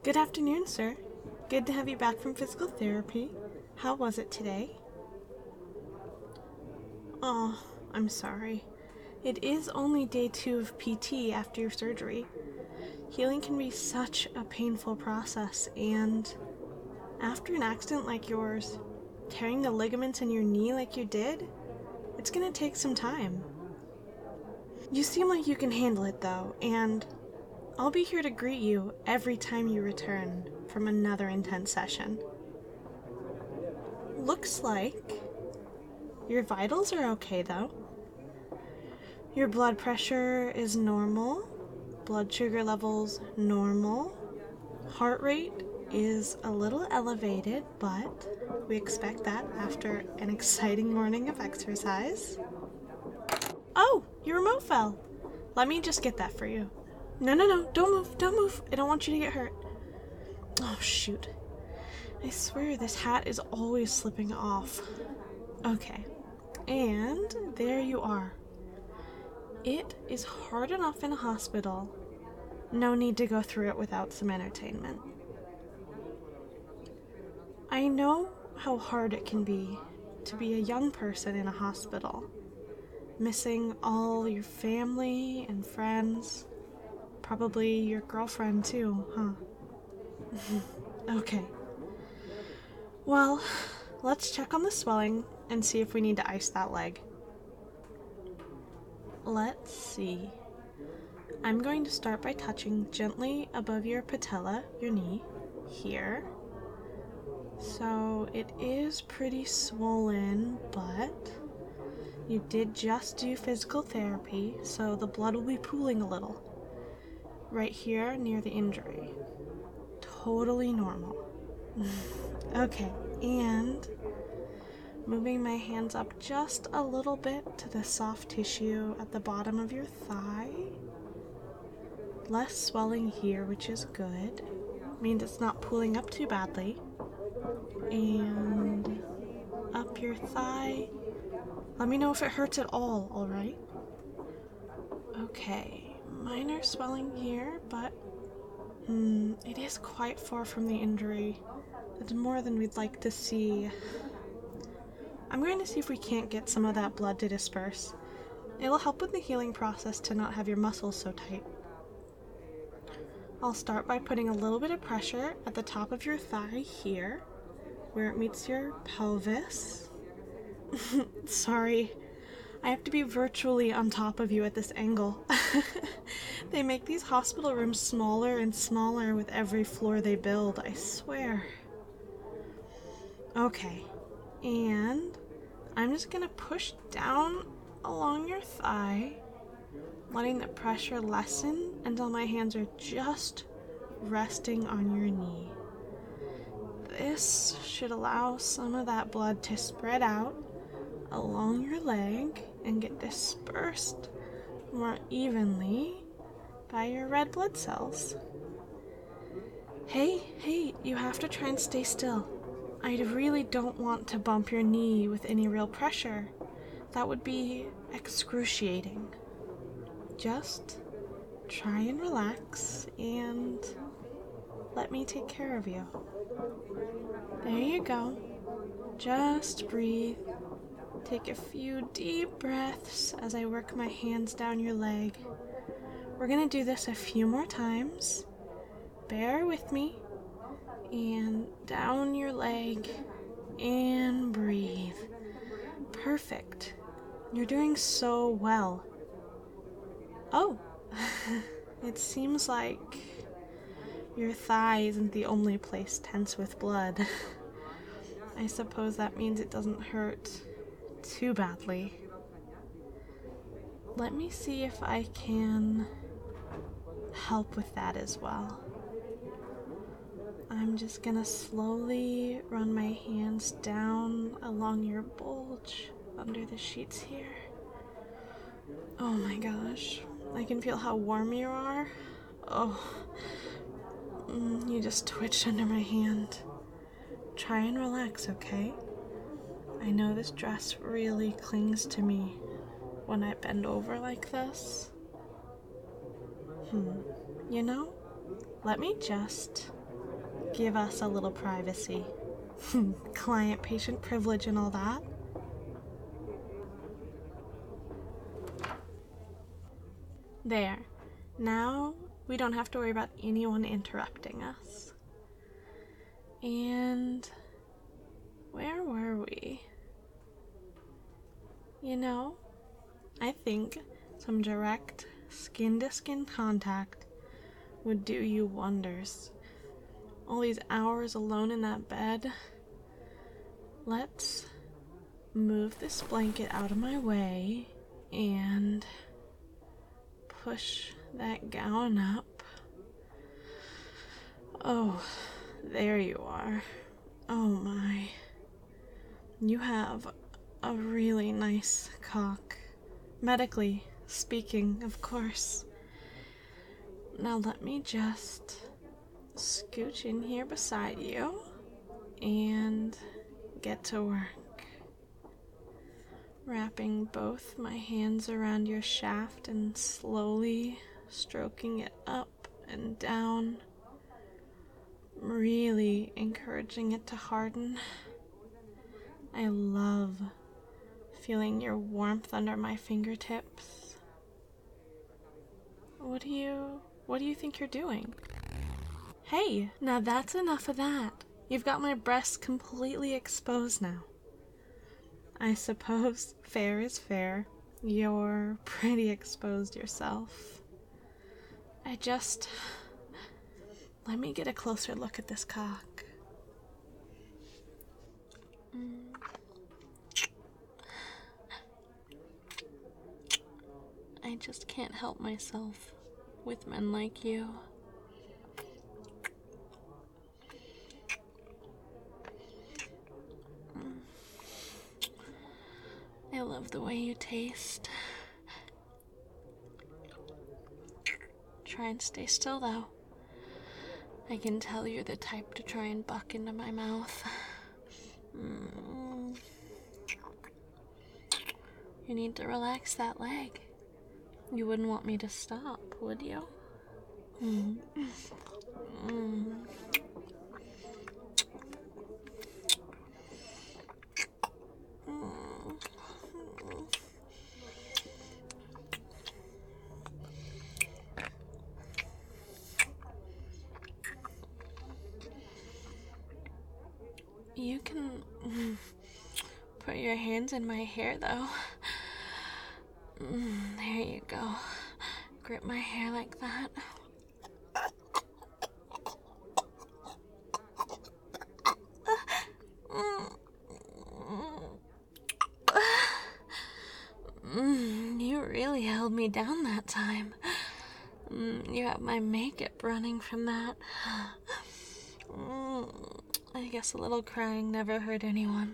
Good afternoon, sir. Good to have you back from physical therapy. How was it today? Oh, I'm sorry. It is only day 2 of PT after your surgery. Healing can be such a painful process, and after an accident like yours, tearing the ligaments in your knee like you did, it's gonna take some time. You seem like you can handle it though, and I'll be here to greet you every time you return from another intense session. Looks like your vitals are okay though. Your blood pressure is normal, blood sugar levels normal, heart rate is a little elevated, but we expect that after an exciting morning of exercise. Oh, your remote fell. Let me just get that for you. No, don't move. I don't want you to get hurt. Oh, shoot. I swear this hat is always slipping off. Okay, and there you are. It is hard enough in a hospital. No need to go through it without some entertainment. I know how hard it can be to be a young person in a hospital, missing all your family and friends, probably your girlfriend too, huh? Okay. Well, let's check on the swelling and see if we need to ice that leg. Let's see. I'm going to start by touching gently above your patella, your knee, here. So it is pretty swollen, but you did just do physical therapy, so the blood will be pooling a little. Right here near the injury. Totally normal. Okay, and moving my hands up just a little bit to the soft tissue at the bottom of your thigh. Less swelling here, which is good. Means it's not pooling up too badly. And up your thigh. Let me know if it hurts at all, alright? Okay, minor swelling here, but it is quite far from the injury. It's more than we'd like to see. I'm going to see if we can't get some of that blood to disperse. It'll help with the healing process to not have your muscles so tight. I'll start by putting a little bit of pressure at the top of your thigh here, where it meets your pelvis. Sorry, I have to be virtually on top of you at this angle. They make these hospital rooms smaller and smaller with every floor they build, I swear. Okay, and I'm just gonna push down along your thigh, letting the pressure lessen until my hands are just resting on your knee. This should allow some of that blood to spread out along your leg and get dispersed more evenly by your red blood cells. Hey, you have to try and stay still. I really don't want to bump your knee with any real pressure. That would be excruciating. Just try and relax and let me take care of you. There you go. Just breathe. Take a few deep breaths as I work my hands down your leg. We're gonna do this a few more times. Bear with me. And down your leg. And breathe. Perfect. You're doing so well. Oh, it seems like your thigh isn't the only place tense with blood. I suppose that means it doesn't hurt too badly. Let me see if I can help with that as well. I'm just gonna slowly run my hands down along your bulge under the sheets here. Oh my gosh, I can feel how warm you are. Oh, you just twitched under my hand. Try and relax, okay? I know this dress really clings to me when I bend over like this. You know, let me just Give us a little privacy. Client-patient privilege and all that. There. Now we don't have to worry about anyone interrupting us. And where were we? You know, I think some direct skin-to-skin contact would do you wonders. All these hours alone in that bed. Let's move this blanket out of my way and push that gown up. Oh, there you are. Oh my. You have a really nice cock. Medically speaking, of course. Now let me just scooch in here beside you and get to work. Wrapping both my hands around your shaft and slowly stroking it up and down. Really encouraging it to harden. I love feeling your warmth under my fingertips. What do you think you're doing? Hey, now that's enough of that. You've got my breasts completely exposed now. I suppose fair is fair. You're pretty exposed yourself. Let me get a closer look at this cock. I just can't help myself with men like you. I love the way you taste. Try and stay still, though. I can tell you're the type to try and buck into my mouth. You need to relax that leg. You wouldn't want me to stop, would you? You can put your hands in my hair, though. There you go. Grip my hair like that. You really held me down that time. You have my makeup running from that. I guess a little crying never hurt anyone.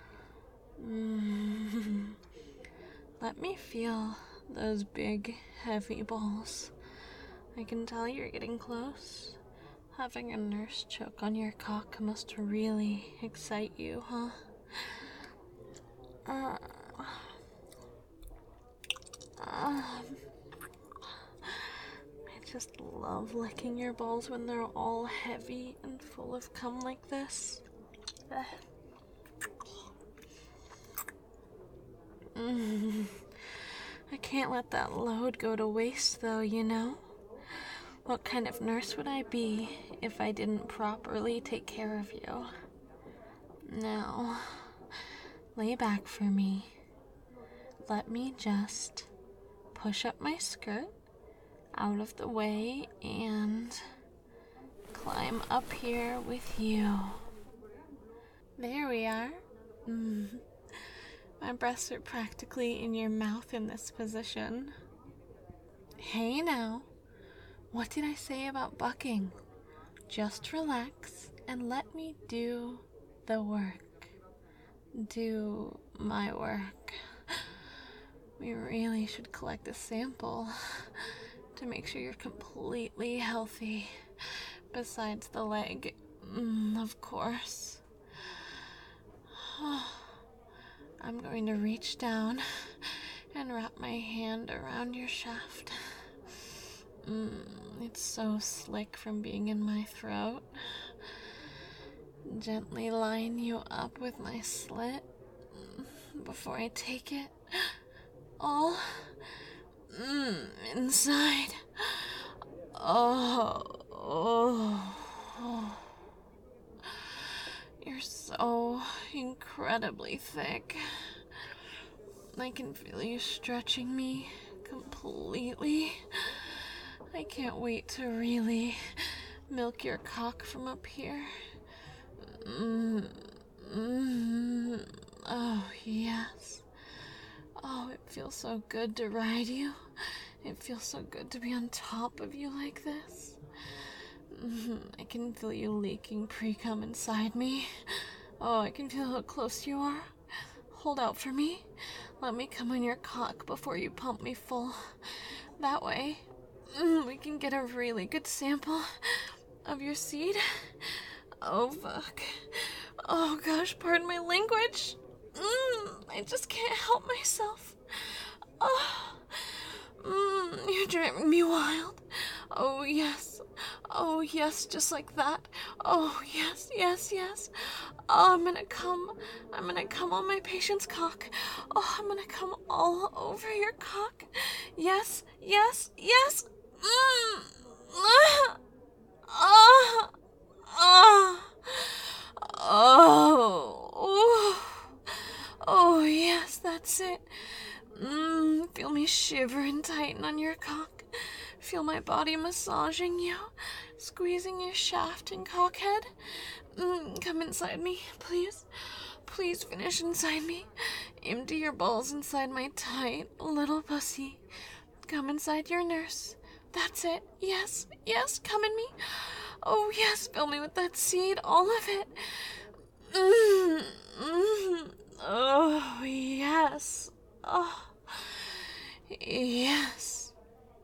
Let me feel those big, heavy balls. I can tell you're getting close. Having a nurse choke on your cock must really excite you, huh? I just love licking your balls when they're all heavy and full of cum like this. I can't let that load go to waste, though, you know? What kind of nurse would I be if I didn't properly take care of you? Now, lay back for me. Let me just push up my skirt out of the way and climb up here with you. There we are. My breasts are practically in your mouth in this position. Hey now, what did I say about bucking? Just relax and let me do the work. Do my work. We really should collect a sample to make sure you're completely healthy. Besides the leg, of course. I'm going to reach down and wrap my hand around your shaft. It's so slick from being in my throat. gently line you up with my slit before I take it all inside. Oh. You're so incredibly thick. I can feel you stretching me completely. I can't wait to really milk your cock from up here. Oh, yes. Oh, it feels so good to ride you. It feels so good to be on top of you like this. I can feel you leaking pre-cum inside me. Oh, I can feel how close you are. Hold out for me. Let me come on your cock before you pump me full. That way, we can get a really good sample of your seed. Oh, fuck. Oh, gosh, pardon my language. I just can't help myself. Oh, you're driving me wild. Oh, yes. Oh, yes, just like that. Oh, yes, yes, yes. Oh, I'm gonna come on my patient's cock. Oh, I'm gonna come all over your cock. Yes, yes, yes. Ah, ah, ah. Oh, oh, yes, that's it. Feel me shiver and tighten on your cock. Feel my body massaging you, squeezing your shaft and cockhead. Come inside me, please. Please finish inside me. Empty your balls inside my tight little pussy. Come inside your nurse. That's it. Yes, yes, come in me. Oh, yes, fill me with that seed, all of it. Oh, yes. Oh, yes.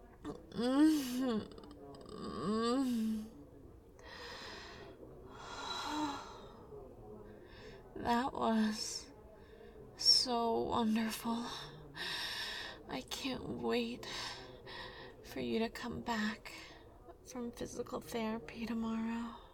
That was so wonderful. I can't wait for you to come back from physical therapy tomorrow.